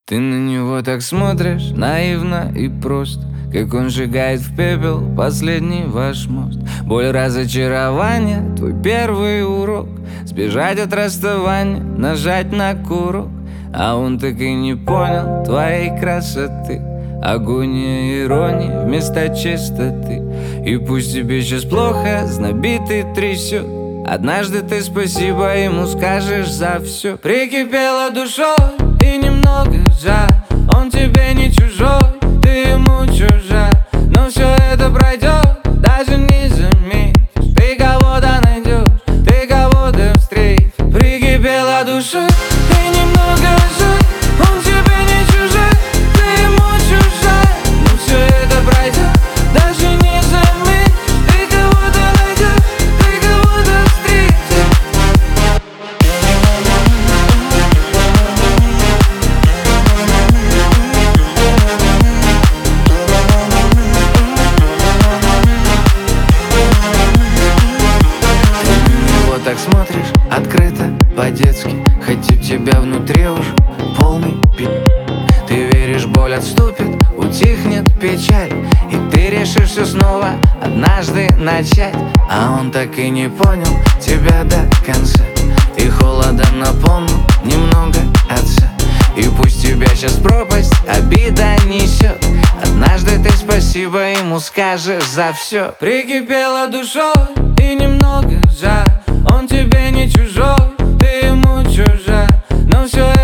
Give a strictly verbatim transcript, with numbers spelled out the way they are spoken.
Ты на него так смотришь, наивно и просто, как он сжигает в пепел последний ваш мост. Боль разочарования, твой первый урок. Сбежать от расставания, нажать на курок. А он так и не понял твоей красоты. Агония иронии вместо чистоты. И пусть тебе сейчас плохо, знобит и трясет, однажды ты спасибо ему скажешь за все. Прикипела душой и немного жаль, он тебе не чужой, ты ему чужая. Но все это пройдет, даже не заметишь. Ты кого-то найдешь, ты кого-то встретишь. Прикипела душой и немного жаль, он тебе не чужой, ты ему чужая. Но все это пройдет, даже не заметишь. Ты кого-то найдешь, ты кого-то встретишь. Так смотришь открыто, по-детски, хоть у тебя внутри уже полный пи***. Ты веришь, боль отступит, утихнет печаль, и ты решишь все снова однажды начать. А он так и не понял тебя до конца, и холодом наполнил немного отца. И пусть тебя сейчас пропасть обида несет, однажды ты спасибо ему скажешь за все. Прикипела душой и немного жаль, он тебе не чужой, ты ему чужая. Но все